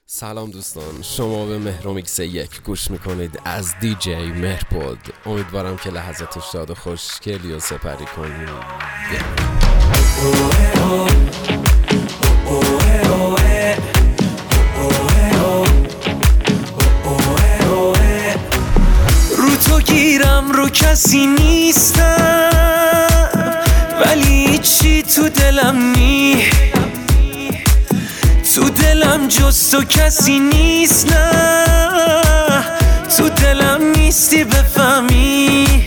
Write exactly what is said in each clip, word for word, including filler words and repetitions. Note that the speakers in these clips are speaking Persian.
سلام دوستان، شما به مهرومیکس یک گوش میکنید از دی جی مهرپود. امیدوارم که لحظات شاد و خوشگلی و سپری کنید. رو تو گیرم رو کسی نیستم، ولی چی تو دلم نی تو دلم جز تو کسی نیست. نه تو دلم نیستی بفهمی،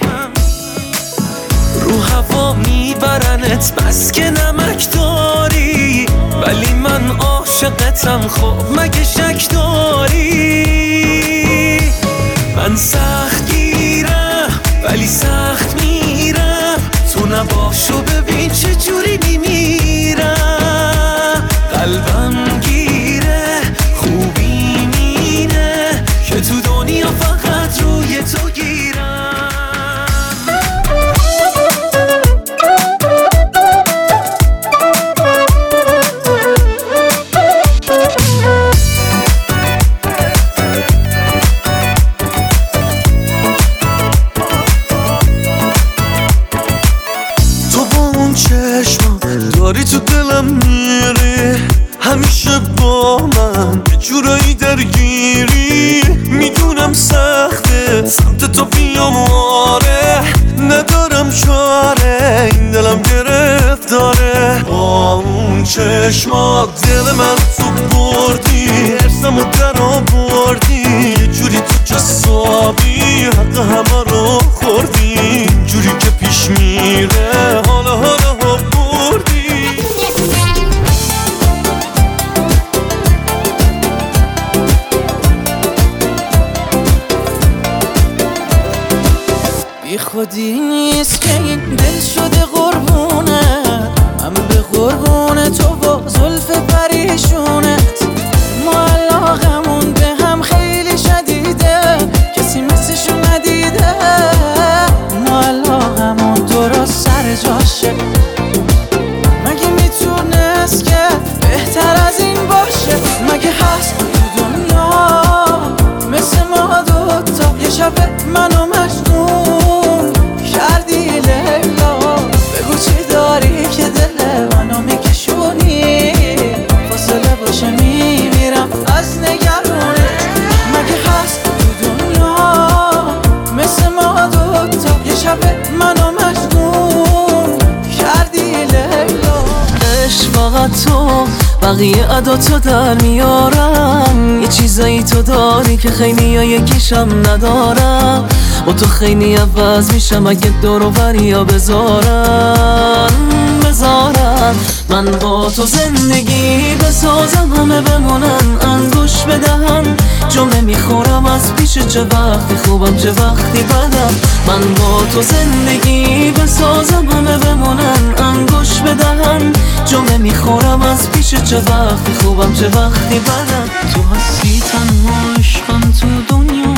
رو هوا میبرنت بس که نمک داری، ولی من عاشقتم. خب مگه شک داری؟ من سخت گیرم ولی سخت میرم، تو نباشو ببین چه جوری میمیرم. قلبم گیره خوبی مینه که تو دنیا فقط روی تو گیرم. تو با اون چشمم داری تو دلم میری، همیشه با من یه جورایی درگیری. میدونم سخته سمت تو بیام، آره ندارم چاره، این دلم گرفتاره. با اون چشمات دل من تو بردی، ارسمو در آوردی، یه جوری تو جسابی حق همه رو خوردی. جوری که پیش میره حالا حالا ها بردی. بی خودی نیست که این دل شده قربونت، من به قربون تو و زلف پریشونت. ما علاقمون به هم خیلی شدیده، کسی مثلشو ندیده. ما علاقمون درست سر جاشه، مگه میتونست که بهتر از این باشه؟ مگه هست تو دنیا مثل ما دوتا؟ یه شب منو مجنون کردی لیلا، بگو چی داری که دل منو میکشونی؟ فاصله باشه میمیرم از نگرونت. مگه هست تو دنیا مثل ما دوتا؟ یه شب منو مجنون کردی لیلا. عشق فقط تو، بقیه عداتو در میارم. یه چیزایی تو داری که خیلی ها یکیشم ندارم. با تو خیلی عوض میشم اگه دور و بریا بذارم بذارم. من با تو زندگی بسازم، همه بمونن انگوش بدهم. جمله میخورم از پیش، چه وقتی خوبم چه وقتی بدم. من با تو زندگی بسازم، همه بمونن انگوش بدهم. جمله میخورم از پیش، چه وقتی خوبم چه وقتی بدم. تو هستی تنها عشقم تو دنیا،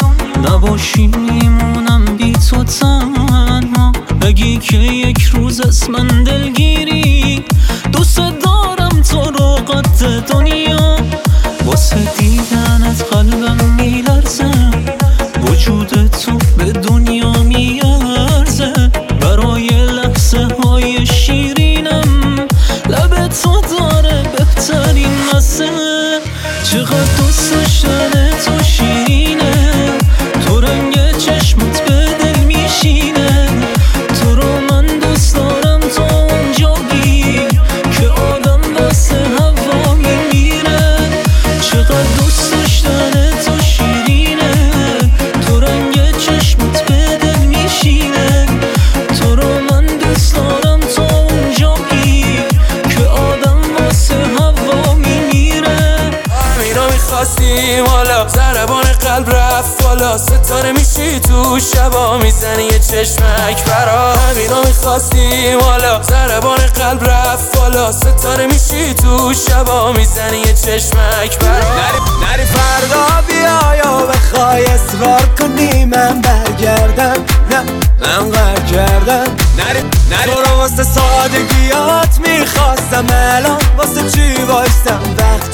نباشی میمونم بی تو تنها. بگی که یک روز از من دلگیری، دوست دارم تو رو قد دنیا. واسه دیدنت قلبم میلرزه، وجود تو به دنیا میارزه. برای لحظه های شیرینم لب تو داره بهترین مزه. چقدر دوست داشتن تو شیرینه، تو رنگ چشمت به دل میشینه. تو رو من دوست دارم تا اونجایی که آدم واسه هوا میمیره. چقدر دوست داشتن تو شیرینه، تو رنگ چشمت به دل میشینه. تو رو من دوست دارم تا اونجایی که آدم واسه هوا میمیره. همینا میخواستیم حالا ضربان قلب رفت بالا، ستاره میشی تو شبا میزنی یه چشمک برا. همینا میخواستیم حالا ضربان قلب رفت بالا، ستاره میشی تو شبا میزنی یه چشمک برا. نری, نری فردا بیا یا بخوای اصرار کنی من برگردم، نه من قرار کردم. نری نری تو رو واسه سادگیات میخواستم، الان واسه چی وایستم وقتی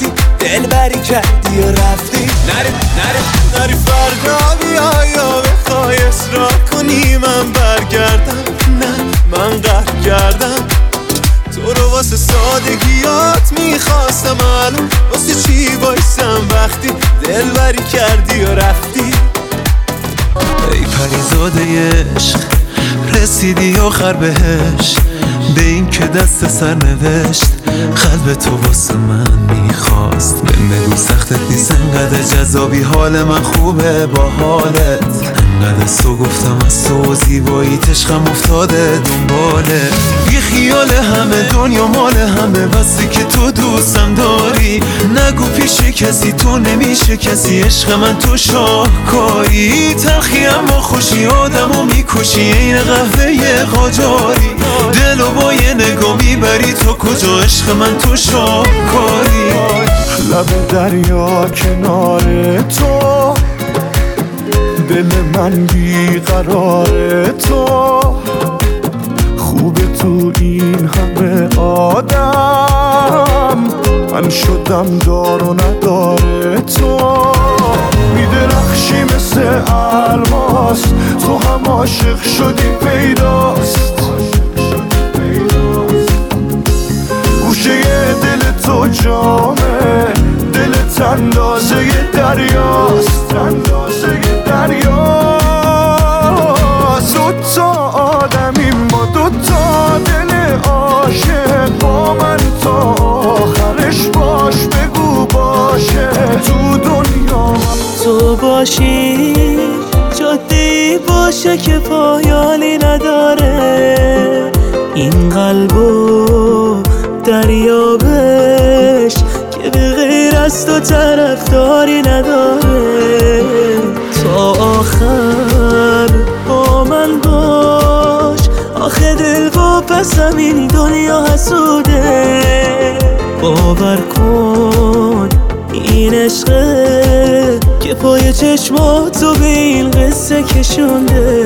دل بری کردی و رفتی. نری نری نری فردا بیا یا بخوای اصرار کنی من برگردم. نه من قهر کردم تو رو واسه سادگیات میخواستم، الان واسه چی بایستم وقتی دل بری کردی و رفتی. ای پریزاده عشق رسیدی آخر بهش، به این که دست سر نوشت قلب تو واسه من میخواست. بهم بگو سختت نیست انقدر جذابی، حال من خوبه با حالت انقدر سو گفتم از تو زیباییت عشقم افتاده دنباله. بی خیال همه دنیا مال همه بسی که تو دوستم داری، نگو پیش کسی تو نمیشه کسی، عشق من تو شاهکاری. تلخی اما خوشی آدمو میکشی این قهوه قاجاری، دلو با یه نگاه میبری تو کجا، عشق من تو شاهکاری. لب دریا کنار تو، دل من بیقرار تو، خوبه تو این همه آدم، من شدم دار و نداره تو. میدرخشی مثل الماس، تو هم عاشق شدی پیداست، گوشه دل تو جامه، دلت اندازه دریاست، اندازه دریاست. دوتا آدمی ما، دوتا دل عاشق، با من تا آخرش باش بگو باشه تو دنیا. تو باشی جاده‌ای باشه که پایانی نداره، این قلبو دریابش که به غیر از تو طرفداری نداره. تا آخر با من باش، آخه دل با پسم این دنیا حسوده. باور کن این عشقه که پای چشماتو به این قصه کشونده.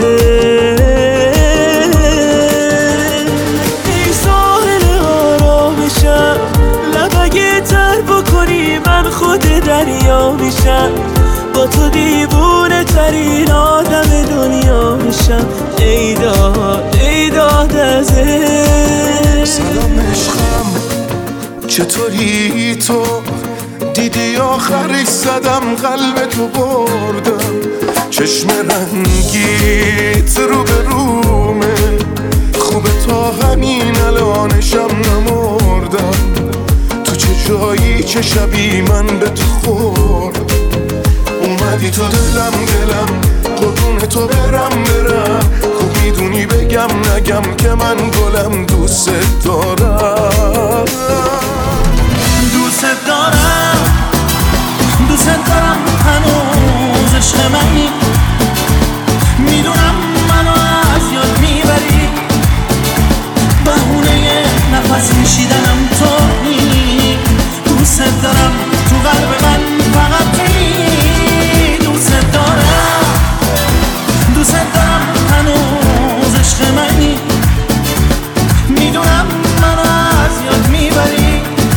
ای ساحل آرامشم، لب اگه تر بکنی من خود دریا میشم، با تو دیوونه ترین آدم دنیا میشم. ای داد ای داد از عشق. سلام عشقم چطوری تو؟ دیدی آخرش زدم قلب تو بردم، چشم رنگیت رو به رومه، خوبه تا همین الانشم نمردم. تو چه جایی چه شبی من به تو خوردم، اومدی تو دلم دلم قربون تو برم برم. خوب میدونی بگم نگم که من گلم دوست دارم، دوست دارم دوست دارم هنوز عشق منی، میدونم منو از یاد میبری، بهونه نفس میشیدنم تویی. دوست دارم تو قلب من فقط تویی. دوست دارم دوست دارم هنوز عشق منی، میدونم منو از یاد میبری،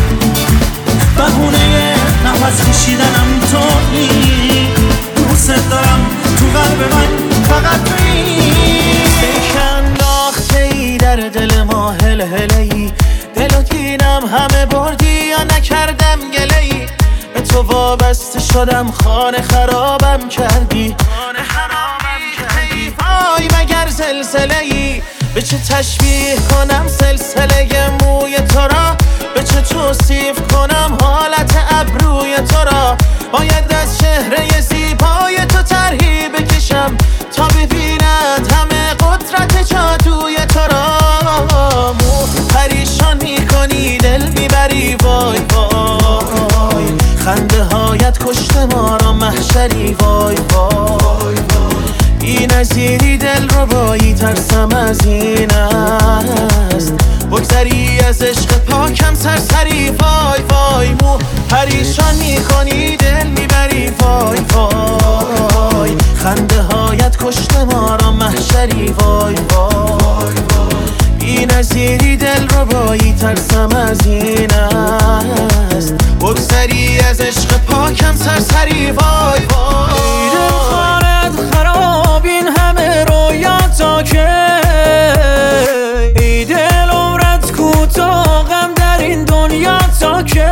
بهونه نفس کشیدنم تویی. دوست دارم تو قلب من فقط تویی. انداخته ای در دل ما هل هلی، دل و دینم همه بردی یا نکردم گله ای، به تو وابسته شدم خانه خرابم کردی، خانه خرابم کردی. وای مگر زلزله ای، به چه تشبیه کنم سلسله موی تو را، به چه توصیف کنم حالت ابروی تو را. باید از چهره زیبای تو طرحی بکشم تا ببیند همه قدرت جادوی تو را. مو پریشان میکنی دل میبری وای وای، خنده هایت کشته ما را محشری وای وای. بی نظیری دل رو بایی ترسم از این است، بگذری از عشق پاکم سرسری وای وای. مو پریشان میکنی دل میبری وای وای، خنده هایت کشته ما را محشری وای وای. بی نظیری دل رو بایی ترسم از این است، بگذری از سرسری وای وای دل خانت خراب این همه رویاتا که ای دل عمرت کوتاه غم در این دنیا تا که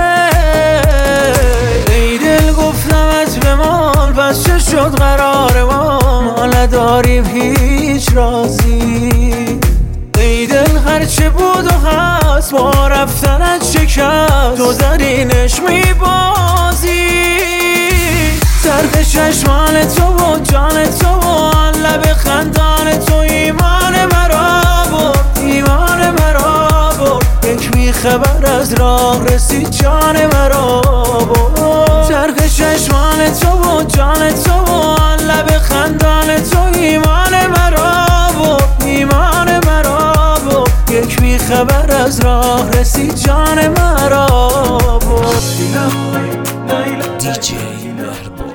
ای دل گفتمت به مال پس چه شد قرار ما ما نداریم هیچ رازی ای دل هرچه بود و هست با رفتنت شکست تو در اینش میبازی درد چشمان تو و جان تو و آن لب خندان تو ایمان مرا برد ایمان مرا برد یک بیخبر از راه رسید جان مرا برد درد چشمان تو و جان تو و آن لب خندان تو ایمان مرا برد ایمان مرا برد یک بیخبر از راه رسید جان مرا برد دیجی مهرباد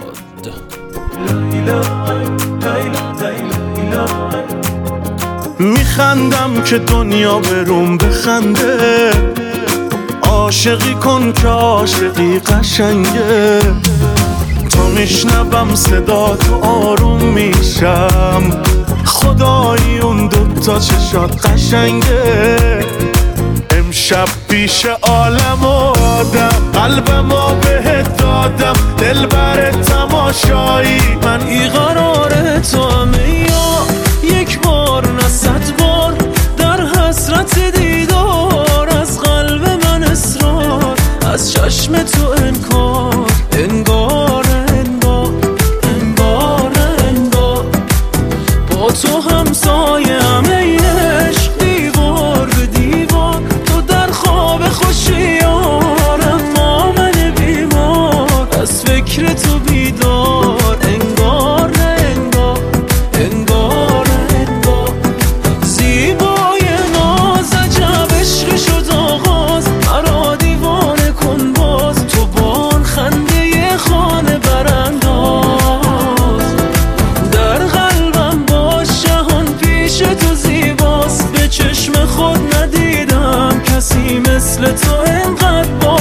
میخندم که دنیا بروم بخنده عاشقی کن که عاشقی قشنگه تا میشنوم صدا تو آروم میشم خدایی اون دوتا چشات قشنگه امشب پیش عالم و آدم قلبمو بهت دادم دل بر تماشایی من ای قرار تو همه یا یک بار نه صد بار در حسرت دیدار از قلب من اصرار از چشم تو انکار انگار انگار انگار انگار با تو همسایه همه عشق دیوار به دیوار تو در خواب خوشیارم ما من بیمار از فکر تو بیدار انگار انگار انگار انگار زیبای ناز عجب عشق شد آغاز مرا دیوانه کن باز تو بان خنده خانه برانداز در قلبم باش جهان پیش تو زیباست به چشم خود ندیدم کسی مثل تو انقدر با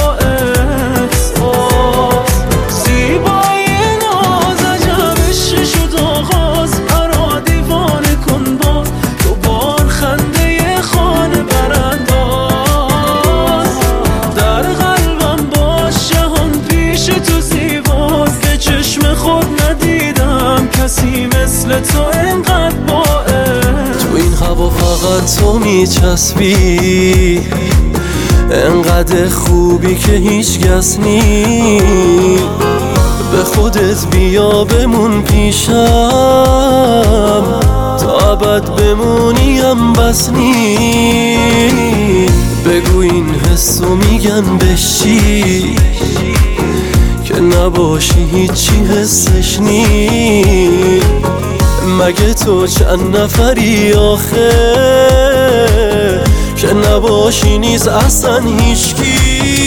احساس زیبای ناز عجب عشق شد آغاز مرا دیوانه کن باز تو بان خنده خانه برانداز در قلبم باش جهان پیش تو زیباست به چشم خود ندیدم کسی مثل تو انقدر با احساس تو این هوا فقط تو میچسبی انقدر خوبی که هیچ کس نی به خودت بیا بمون پیشم تا ابد بمونیم بس نی بگو این حسو میگن بشی که نباشی هیچی حسش نی مگه تو چند نفری آخه که نباشی نیز اصلا هیچکی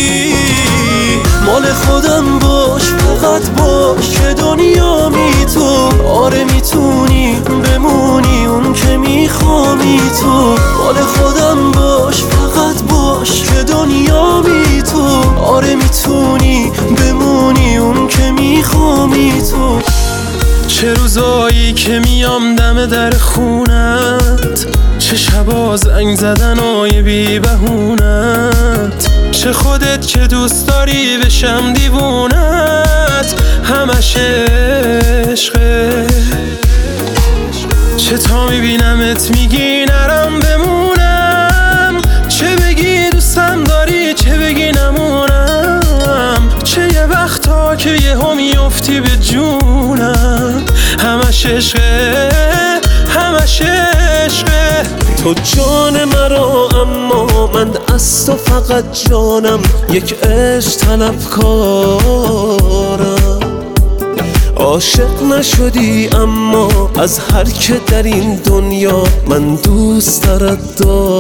مال خودم باش فقط باش که دنیا می تو آره میتونی بمونی اون که میخوامی تو مال خودم باش فقط باش که دنیا می تو آره میتونی بمونی اون که میخوامی تو چه روزایی که میام دم در خونت چه شبا زنگ زدن های بی بهونت چه خودت که دوست داری بشم دیوونت همش عشقه چه تا میبینمت میگی نرم بمونم چه بگی دوستم داری چه بگی نمونم چه یه وقتا که یه هم میفتی به جونم همش عشقه همش عشقه تو جان مرا اما من از تو فقط جانم یک عشق طلبکارم عاشق نشدی اما از هر که در این دنیا من دوست دارد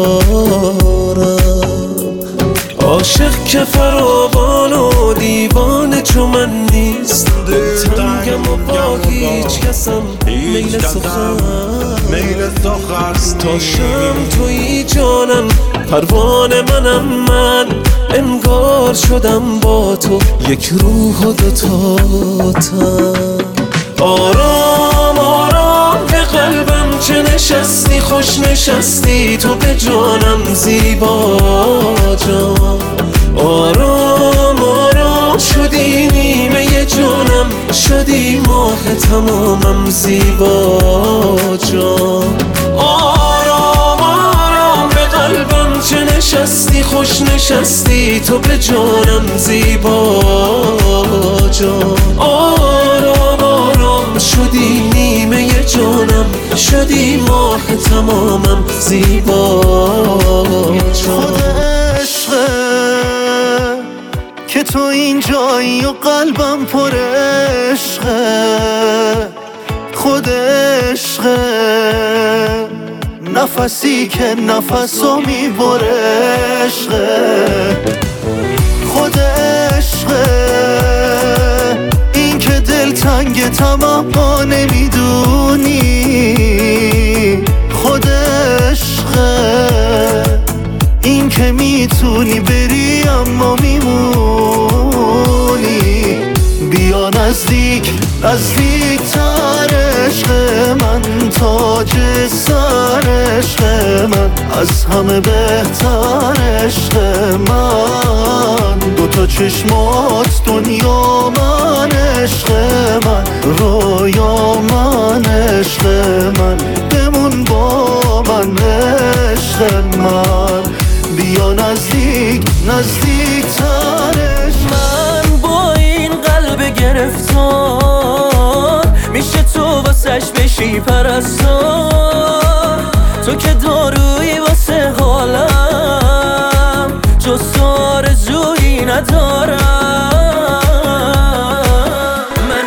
دارم عاشق که فراوان و دیوانه چو من نیست دل تنگم و باقی هیچ کسم میل سخن میل سخن تا شم توی جانم پروانه منم من انگار شدم با تو یک روح و دوتا تن آرام آرام به قلبم چه نشستی خوش نشستی تو به جانم زیبا جان آرام آرام شدی نیمه جانم شدی ماه تمامم زیبا جان آرام آرام به قلبم چه نشستی خوش نشستی تو به جانم زیبا جان آرام آرام شدی نیمه جانم شدی ماه تمامم زیبا جان که تو اینجایی و قلبم پر عشقه خود عشقه نفسی که نفسو میبره عشقه خود عشقه این که دل تنگ تمام نمیدونی خود عشقه این که میتونی بری اما میمونی بیا نزدیک نزدیک تر عشق من تاج سر عشق من از همه بهتر عشق من دوتا چشمات دنیا من عشق من رویا من عشق من بمون با من عشق من بیا نزدیک نزدیک ترش من با این قلب گرفتار میشه تو واسش بشی پرستار تو که دارویی واسه حالم جز تو آرزویی ندارم من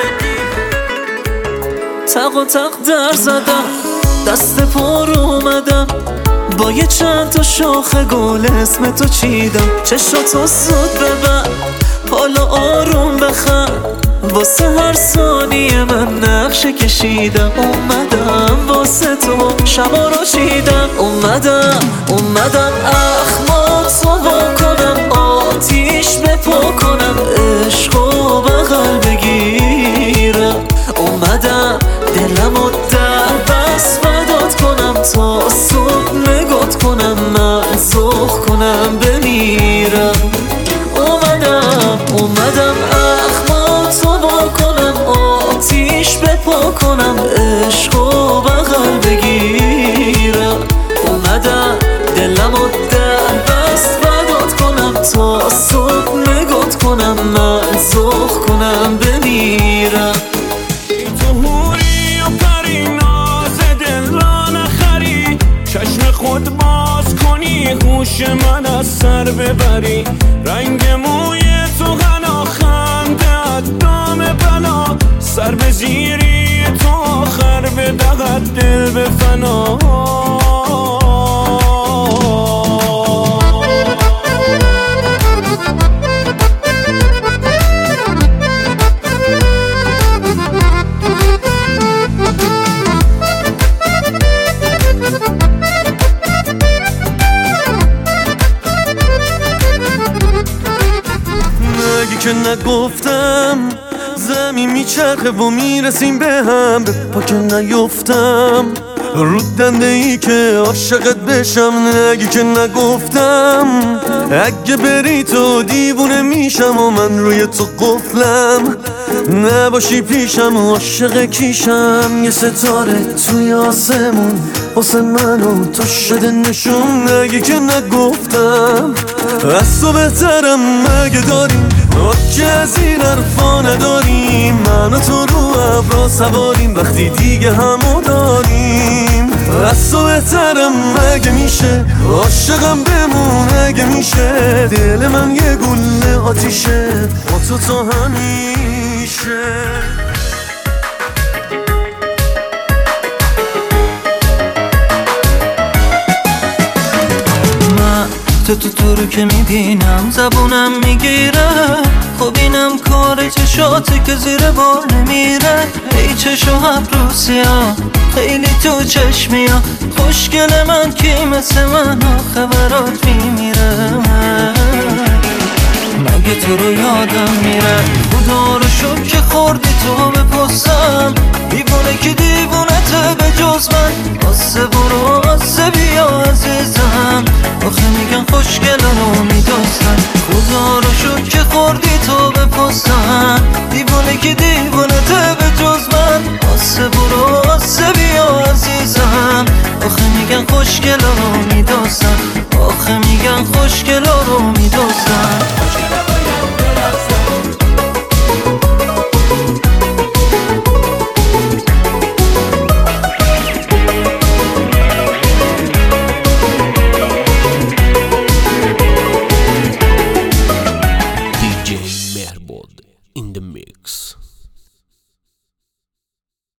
تق و تق در زدم دست پر اومدم با یه چند تا شاخه گل اسم تو چیدم چشاتو زود ببر حالا آروم بخند واسه هر ثانیه من نقشه کشیدم اومدم واسه تو شبا رو چیدم اومدم اومدم اخمات رو کنم آتیش بپا کنم عشقو بغل بگیرم اومدم دلم و در بس فدات کنم تا صبح نگات کنم من زخ کنم بمیرم اومدم اومدم اخمات رو با کنم آتیش بپا کنم عشقو بغل بگیرم اومدم دلم و در بس فدات کنم تا صبح نگات کنم من زخ کنم بمیرم چشم خود باز کنی هوش من از سر ببری رنگ موی تو غنا خنده دام بلا سر به زیری تو آخر به دقت دل به فنا که نگفتم زمین میچرخه و میرسیم به هم به پا که نیفتم رود دنده ای که عاشقت بشم نگی که نگفتم اگه بری تو دیوونه میشم و من روی تو قفلم نباشی پیشم و عاشق کیشم یه ستاره توی آسمون واسه من و تو شده نشون نگی که نگفتم از تو بهترم مگه داریم که از این حرفا نداریم من و تو رو ابرا سواریم وقتی دیگه همو داریم از تو بهترم مگه میشه عاشقم بمون اگه میشه دل من یه گله آتیشه با تو تا همیشه من تو تو تو رو که میبینم زبونم میگیره خب اینم کار چشاته که زیر بار نمیره. ای چشو ابرو سیاه خیلی تو چشمی ها، خوشگل من کی مثل من آخه برات میمیره. مگه تو رو یادم میره خدا رو شکر که خوردی تو به پستم. دیوونه که دیوونته به جز من، آسه برو آسه بیا عزیزم. آخه میگن خوشگل رو میدوستم. خدا رو شکر که خوردی تو به پستم. دیوونه که دیوونته به جز من، آسه برو آسه بیا عزیزم. آخه میگن خوشگل رو میدوستم. آخه میگن خوشگل